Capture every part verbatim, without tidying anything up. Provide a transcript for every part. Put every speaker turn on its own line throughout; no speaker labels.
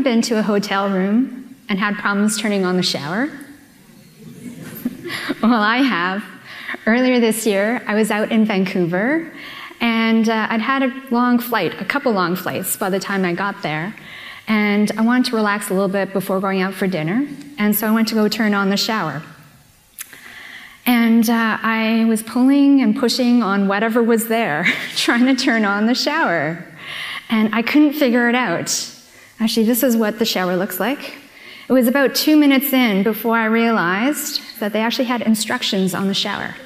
been to a hotel room and had problems turning on the shower? Well, I have. Earlier this year, I was out in Vancouver, and uh, I'd had a long flight, a couple long flights by the time I got there, and I wanted to relax a little bit before going out for dinner, and so I went to go turn on the shower. And uh, I was pulling and pushing on whatever was there, trying to turn on the shower, and I couldn't figure it out. Actually, this is what the shower looks like. It was about two minutes in before I realized that they actually had instructions on the shower.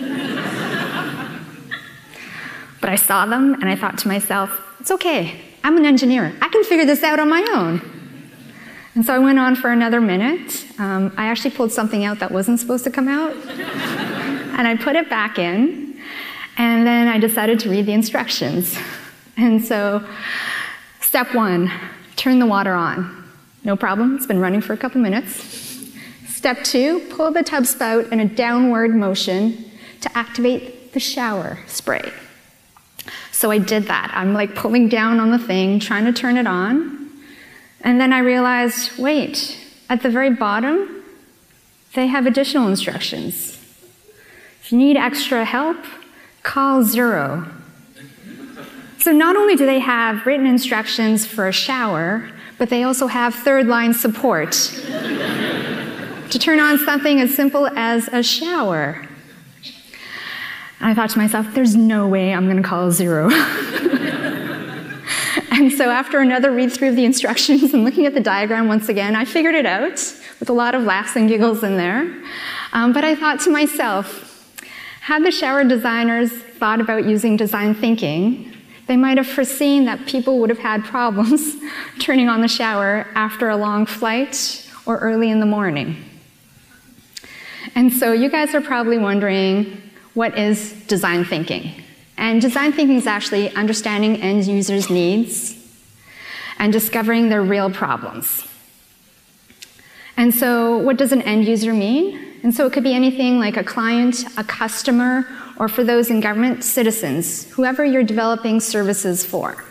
But I saw them, and I thought to myself, it's okay, I'm an engineer. I can figure this out on my own. And so I went on for another minute. Um, I actually pulled something out that wasn't supposed to come out, and I put it back in, and then I decided to read the instructions. And so, step one, turn the water on. No problem, it's been running for a couple minutes. Step two, pull the tub spout in a downward motion to activate the shower spray. So I did that. I'm like pulling down on the thing, trying to turn it on. And then I realized, wait, at the very bottom, they have additional instructions. If you need extra help, call zero. So not only do they have written instructions for a shower, but they also have third-line support to turn on something as simple as a shower. And I thought to myself, there's no way I'm going to call zero. And so after another read-through of the instructions and looking at the diagram once again, I figured it out with a lot of laughs and giggles in there. Um, but I thought to myself, had the shower designers thought about using design thinking, they might have foreseen that people would have had problems turning on the shower after a long flight or early in the morning. And so you guys are probably wondering, what is design thinking? And design thinking is actually understanding end users' needs and discovering their real problems. And so what does an end user mean? And so it could be anything like a client, a customer, or for those in government, citizens, whoever you're developing services for.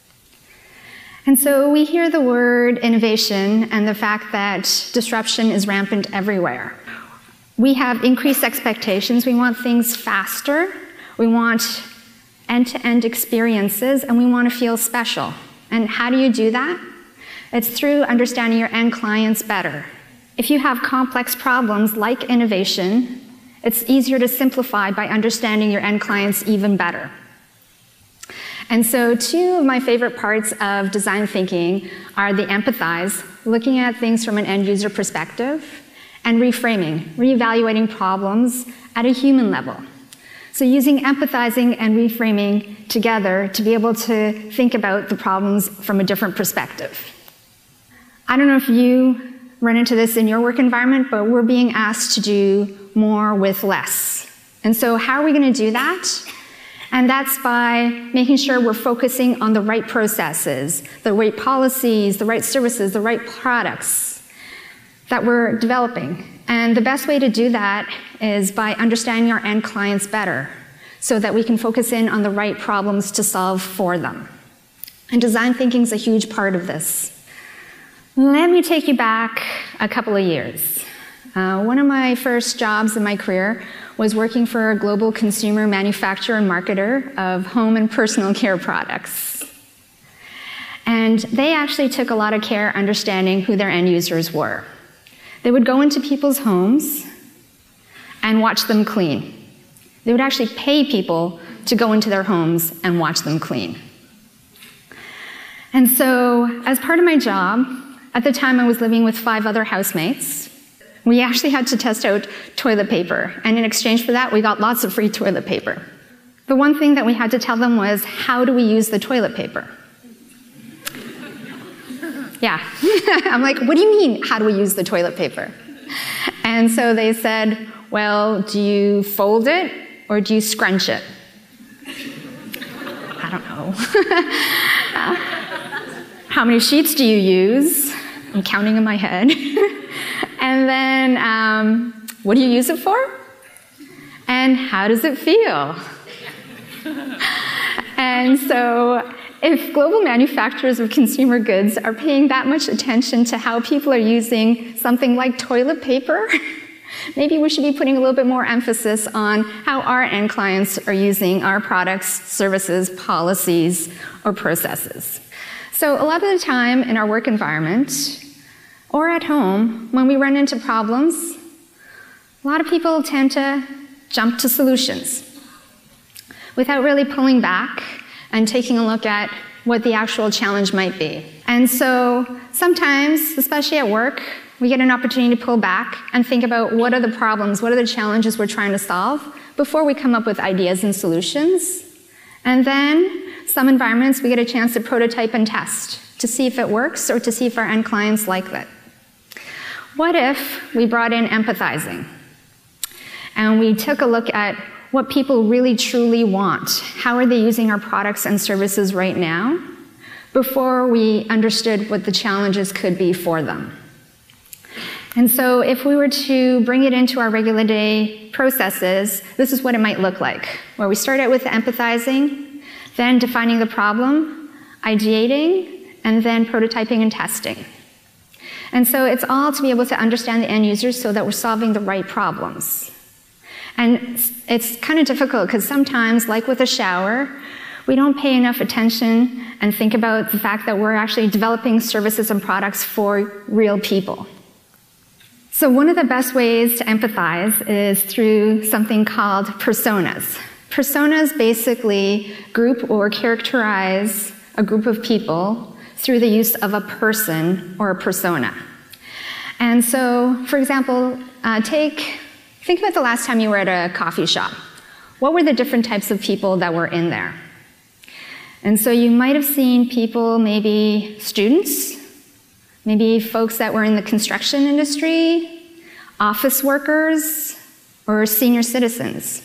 And so we hear the word innovation and the fact that disruption is rampant everywhere. We have increased expectations. We want things faster. We want end-to-end experiences, and we want to feel special. And how do you do that? It's through understanding your end clients better. If you have complex problems like innovation, it's easier to simplify by understanding your end clients even better. And so two of my favorite parts of design thinking are the empathize, looking at things from an end user perspective, and reframing, reevaluating problems at a human level. So using empathizing and reframing together to be able to think about the problems from a different perspective. I don't know if you run into this in your work environment, but we're being asked to do more with less. And so how are we going to do that? And that's by making sure we're focusing on the right processes, the right policies, the right services, the right products that we're developing. And the best way to do that is by understanding our end clients better so that we can focus in on the right problems to solve for them. And design thinking is a huge part of this. Let me take you back a couple of years. Uh, one of my first jobs in my career was working for a global consumer manufacturer and marketer of home and personal care products. And they actually took a lot of care understanding who their end users were. They would go into people's homes and watch them clean. They would actually pay people to go into their homes and watch them clean. And so, as part of my job, at the time I was living with five other housemates, we actually had to test out toilet paper. And in exchange for that, we got lots of free toilet paper. The one thing that we had to tell them was, how do we use the toilet paper? Yeah. I'm like, what do you mean, how do we use the toilet paper? And so they said, well, do you fold it or do you scrunch it? I don't know. uh, how many sheets do you use? I'm counting in my head. And then, um, what do you use it for? And how does it feel? And so if global manufacturers of consumer goods are paying that much attention to how people are using something like toilet paper, maybe we should be putting a little bit more emphasis on how our end clients are using our products, services, policies, or processes. So a lot of the time in our work environment, or at home, when we run into problems, a lot of people tend to jump to solutions without really pulling back and taking a look at what the actual challenge might be. And so sometimes, especially at work, we get an opportunity to pull back and think about what are the problems, what are the challenges we're trying to solve before we come up with ideas and solutions. And then some environments, we get a chance to prototype and test to see if it works or to see if our end clients like it. What if we brought in empathizing and we took a look at what people really truly want? How are they using our products and services right now before we understood what the challenges could be for them? And so if we were to bring it into our regular day processes, this is what it might look like, where we start out with empathizing, then defining the problem, ideating, and then prototyping and testing. And so it's all to be able to understand the end users so that we're solving the right problems. And it's kind of difficult because sometimes, like with a shower, we don't pay enough attention and think about the fact that we're actually developing services and products for real people. So one of the best ways to empathize is through something called personas. Personas basically group or characterize a group of people through the use of a person or a persona. And so, for example, uh, take, think about the last time you were at a coffee shop. What were the different types of people that were in there? And so you might have seen people, maybe students, maybe folks that were in the construction industry, office workers, or senior citizens.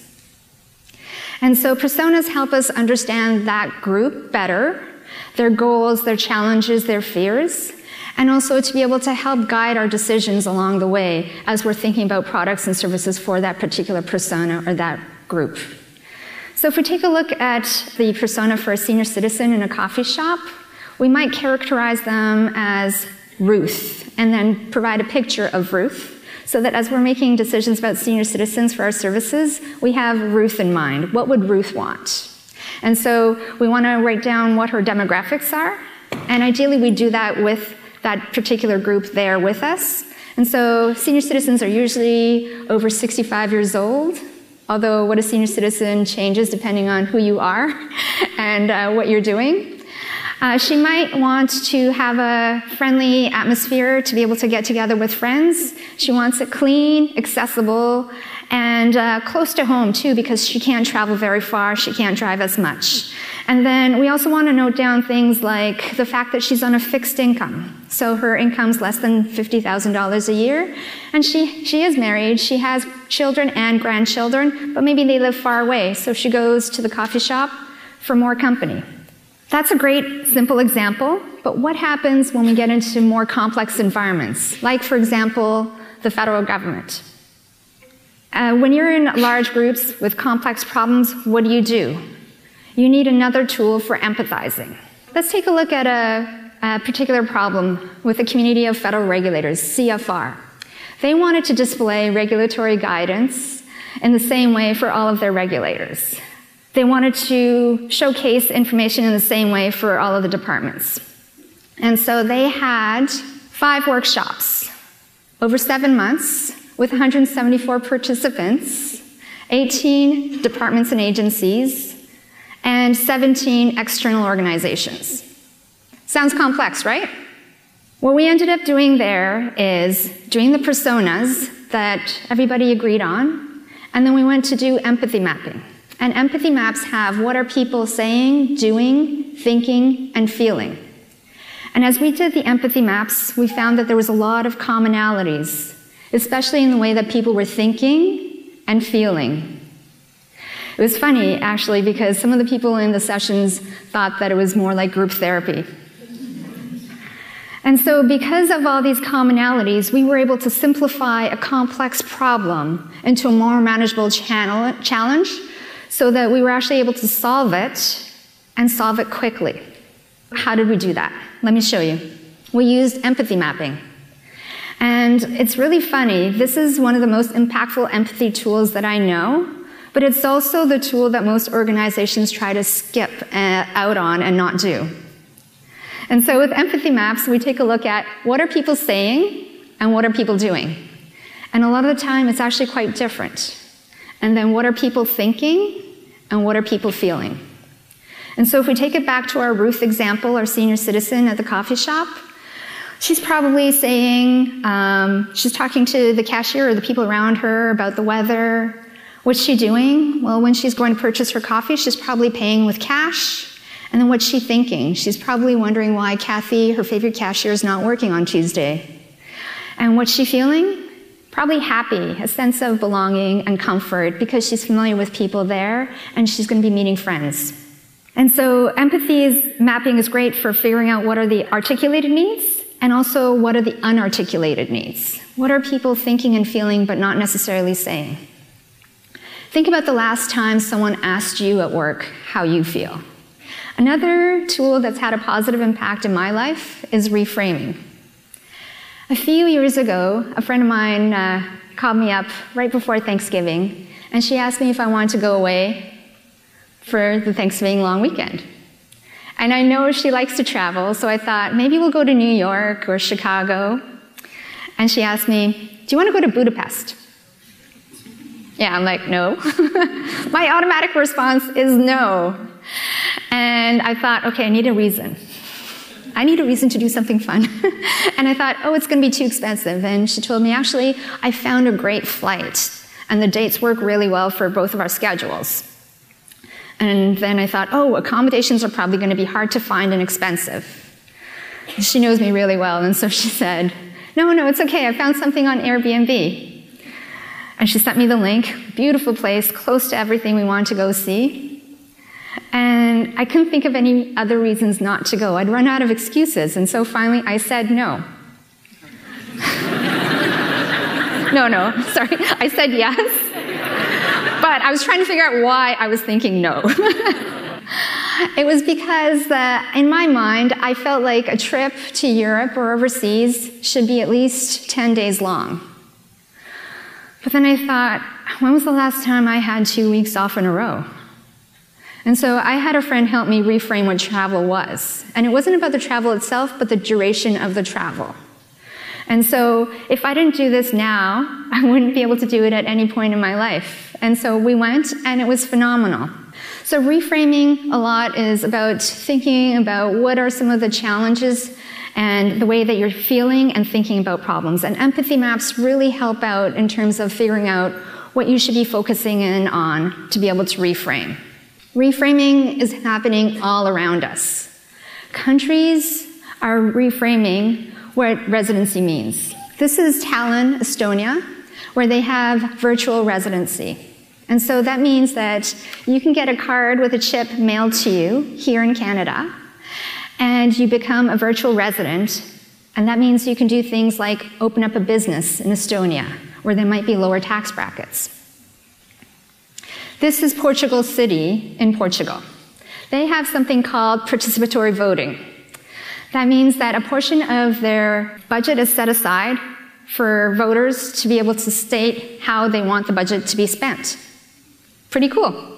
And so personas help us understand that group better, their goals, their challenges, their fears, and also to be able to help guide our decisions along the way as we're thinking about products and services for that particular persona or that group. So if we take a look at the persona for a senior citizen in a coffee shop, we might characterize them as Ruth, and then provide a picture of Ruth, so that as we're making decisions about senior citizens for our services, we have Ruth in mind. What would Ruth want? And so we want to write down what her demographics are, and ideally we do that with that particular group there with us. And so senior citizens are usually over sixty-five years old, although what a senior citizen changes depending on who you are and uh, what you're doing. Uh, she might want to have a friendly atmosphere to be able to get together with friends. She wants it clean, accessible, and uh, close to home too, because she can't travel very far, she can't drive as much. And then we also want to note down things like the fact that she's on a fixed income. So her income's less than fifty thousand dollars a year, and she, she is married, she has children and grandchildren, but maybe they live far away, so she goes to the coffee shop for more company. That's a great, simple example, but what happens when we get into more complex environments, like, for example, the federal government? Uh, when you're in large groups with complex problems, what do you do? You need another tool for empathizing. Let's take a look at a, a particular problem with the Community of Federal Regulators, C F R. They wanted to display regulatory guidance in the same way for all of their regulators. They wanted to showcase information in the same way for all of the departments. And so they had five workshops over seven months with one hundred seventy-four participants, eighteen departments and agencies, and seventeen external organizations. Sounds complex, right? What we ended up doing there is doing the personas that everybody agreed on, and then we went to do empathy mapping. And empathy maps have what are people saying, doing, thinking, and feeling. And as we did the empathy maps, we found that there was a lot of commonalities, especially in the way that people were thinking and feeling. It was funny, actually, because some of the people in the sessions thought that it was more like group therapy. And so because of all these commonalities, we were able to simplify a complex problem into a more manageable channel, challenge, so that we were actually able to solve it, and solve it quickly. how did we do that? Let me show you. We used empathy mapping. And it's really funny. This is one of the most impactful empathy tools that I know, but it's also the tool that most organizations try to skip uh, out on and not do. And so with empathy maps, we take a look at what are people saying and what are people doing. And a lot of the time, it's actually quite different. And then what are people thinking and what are people feeling? And so if we take it back to our Ruth example, our senior citizen at the coffee shop, she's probably saying, um, she's talking to the cashier or the people around her about the weather. What's she doing? Well, when she's going to purchase her coffee, she's probably paying with cash. And then what's she thinking? She's probably wondering why Kathy, her favorite cashier, is not working on Tuesday. And what's she feeling? Probably happy, a sense of belonging and comfort because she's familiar with people there and she's going to be meeting friends. And so empathy mapping is great for figuring out what are the articulated needs and also what are the unarticulated needs. What are people thinking and feeling but not necessarily saying? Think about the last time someone asked you at work how you feel. Another tool that's had a positive impact in my life is reframing. A few years ago, a friend of mine uh, called me up right before Thanksgiving, and she asked me if I wanted to go away for the Thanksgiving long weekend. And I know she likes to travel, so I thought maybe we'll go to New York or Chicago. And she asked me, do you want to go to Budapest? Yeah, I'm like, no. My automatic response is no. And I thought, okay, I need a reason. I need a reason to do something fun. And I thought, oh, it's going to be too expensive. And she told me, actually, I found a great flight. And the dates work really well for both of our schedules. And then I thought, oh, accommodations are probably going to be hard to find and expensive. She knows me really well. And so she said, no, no, it's okay. I found something on Airbnb. And she sent me the link. Beautiful place, close to everything we wanted to go see. And I couldn't think of any other reasons not to go. I'd run out of excuses. And so finally I said no. no, no, sorry. I said yes. But I was trying to figure out why I was thinking no. It was because uh, in my mind, I felt like a trip to Europe or overseas should be at least ten days long. But then I thought, when was the last time I had two weeks off in a row? And so I had a friend help me reframe what travel was. And it wasn't about the travel itself, but the duration of the travel. And so if I didn't do this now, I wouldn't be able to do it at any point in my life. And so we went, and it was phenomenal. So reframing a lot is about thinking about what are some of the challenges and the way that you're feeling and thinking about problems. And empathy maps really help out in terms of figuring out what you should be focusing in on to be able to reframe. Reframing is happening all around us. Countries are reframing what residency means. This is Tallinn, Estonia, where they have virtual residency. And so that means that you can get a card with a chip mailed to you here in Canada, and you become a virtual resident, and that means you can do things like open up a business in Estonia, where there might be lower tax brackets. This is Portugal City in Portugal. They have something called participatory voting. That means that a portion of their budget is set aside for voters to be able to state how they want the budget to be spent. Pretty cool.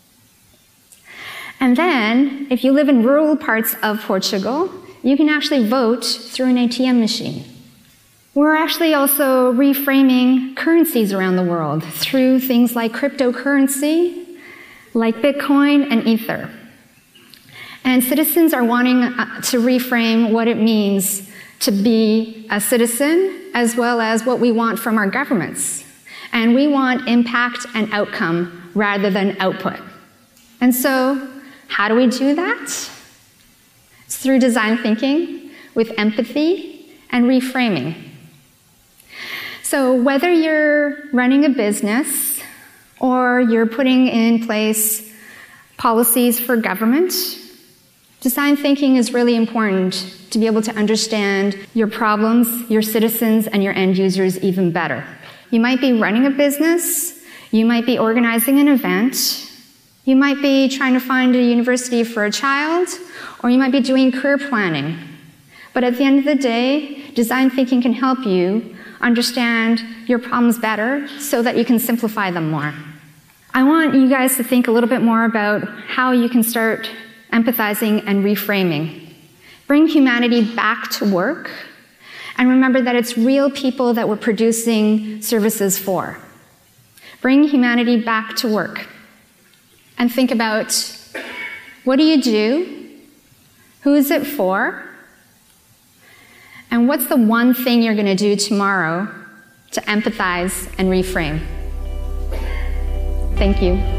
And then, if you live in rural parts of Portugal, you can actually vote through an A T M machine. We're actually also reframing currencies around the world through things like cryptocurrency, like Bitcoin and Ether. And citizens are wanting to reframe what it means to be a citizen, as well as what we want from our governments. And we want impact and outcome rather than output. And so, how do we do that? It's through design thinking, with empathy, and reframing. So whether you're running a business or you're putting in place policies for government, design thinking is really important to be able to understand your problems, your citizens, and your end users even better. You might be running a business, you might be organizing an event, You might be trying to find a university for a child, or you might be doing career planning. But at the end of the day, design thinking can help you understand your problems better so that you can simplify them more. I want you guys to think a little bit more about how you can start empathizing and reframing. Bring humanity back to work, and remember that it's real people that we're producing services for. Bring humanity back to work. And think about, what do you do? Who is it for? And what's the one thing you're going to do tomorrow to empathize and reframe? Thank you.